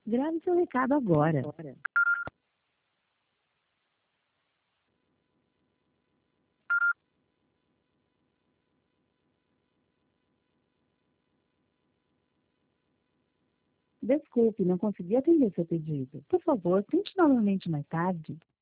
Grave seu recado agora. Desculpe, não consegui atender seu pedido. Por favor, tente novamente mais tarde.